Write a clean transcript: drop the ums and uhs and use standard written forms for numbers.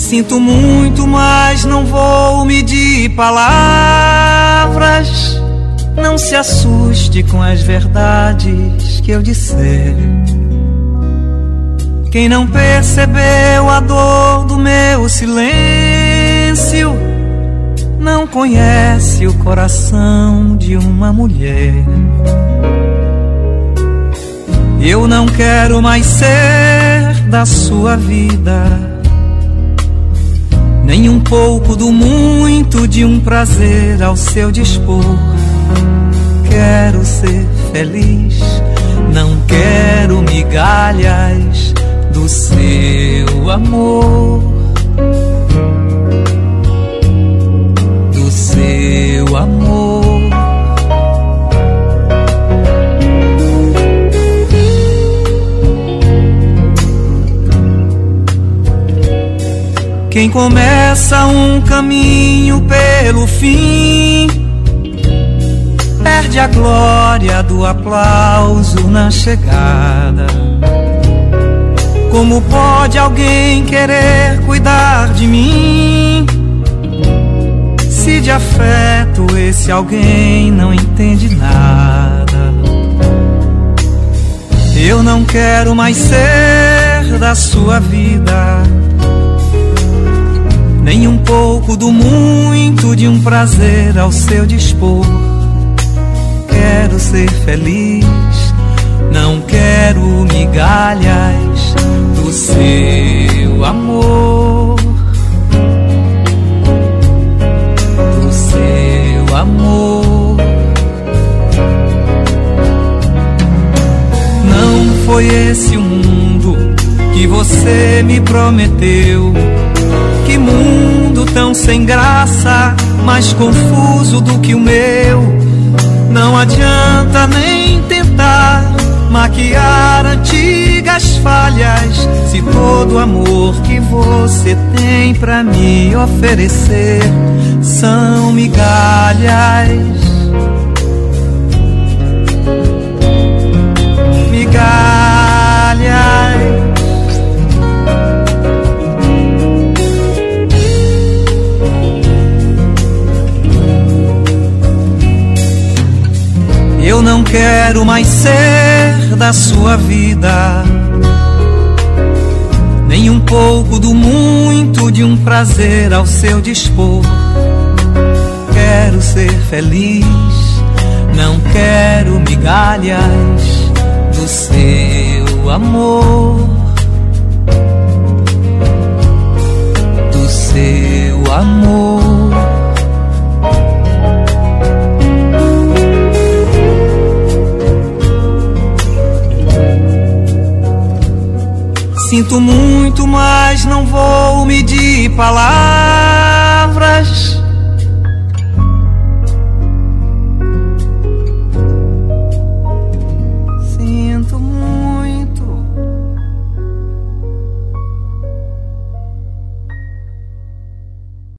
Sinto muito, mas não vou medir palavras. Não se assuste com as verdades que eu disser. Quem não percebeu a dor do meu silêncio não conhece o coração de uma mulher. Eu não quero mais ser da sua vida, nem um pouco do muito de um prazer ao seu dispor. Quero ser feliz, não quero migalhas do seu amor, do seu amor. Quem começa um caminho pelo fim perde a glória do aplauso na chegada. Como pode alguém querer cuidar de mim se de afeto esse alguém não entende nada? Eu não quero mais ser da sua vida, nem um pouco do muito de um prazer ao seu dispor. Quero ser feliz, não quero migalhas do seu amor, do seu amor. Não foi esse o mundo que você me prometeu. Que mundo tão sem graça, mais confuso do que o meu. Não adianta nem tentar maquiar antigas falhas, se todo o amor que você tem pra me oferecer são migalhas. Migalhas. Eu não quero mais ser da sua vida, nem um pouco do muito de um prazer ao seu dispor. Quero ser feliz, não quero migalhas do seu amor, do seu amor. Sinto muito, mas não vou medir palavras.